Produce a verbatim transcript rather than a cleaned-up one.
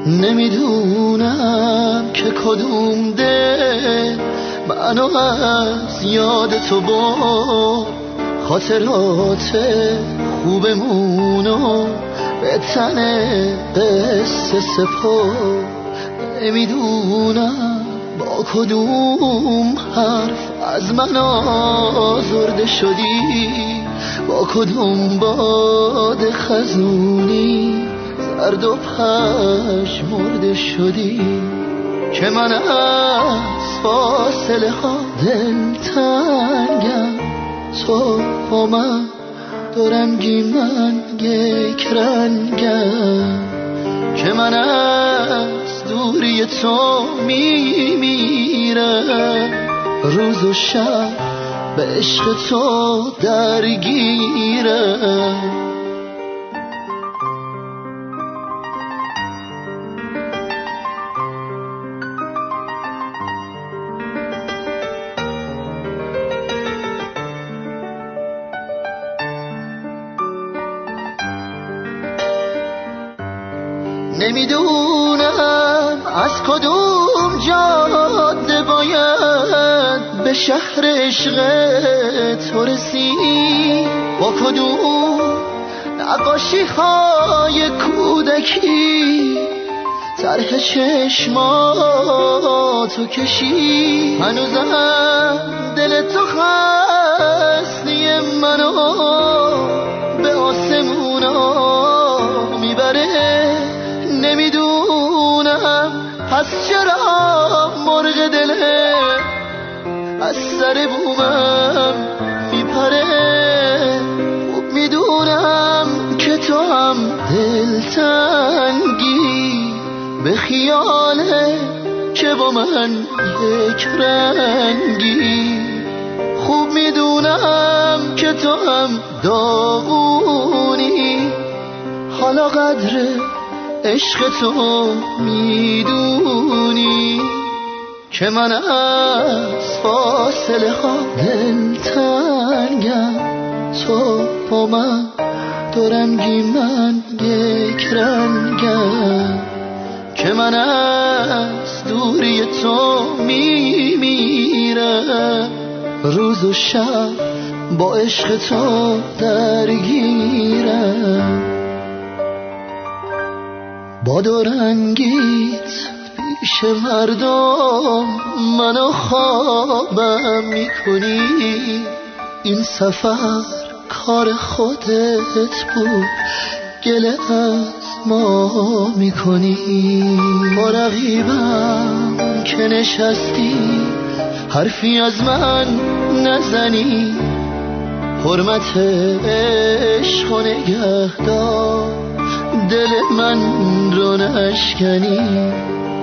نمیدونم که کدوم دل منو از یاد تو برد، خاطرات خوبمونو به تن قصه سپرد. نمیدونم با کدوم حرف از من آزرده شدی، با کدوم باد خزونی زرد و پژمرده شدی، که من از فاصله ها دلتنگم. تو با من دورنگی من یک رنگم، که من از دوری تو میمیرم. روز و شب به عشق تو درگیرم. نمیدونم از کدوم جاده باید به شهر عشق تو رسید، با کدوم نقاشی های کودکی طرح چشماتو کشید. هنوزم دل تو خستی منو به آسمونا میبره. نمیدونم پس چرا مرغ دله از سر بومم میپره. خوب میدونم که تو هم دلتنگی به خیاله که با من یک رنگی. خوب میدونم که تو هم داغونی، حالا قدر عشق تو میدونی، که من از فاصله ها دلتنگم. تو با من دورنگی من یک رنگم، که من از دوری تو میمیرم. روز و شب با عشق تو درگیرم. با دورنگیت پیش مردم منو خوابم میکنی. این سفر کار خودت بود، گله از ما میکنی. با رقیبم که نشستی حرفی از من نزنی. حرمت عشق و نگهدار دل من رو نشکنی.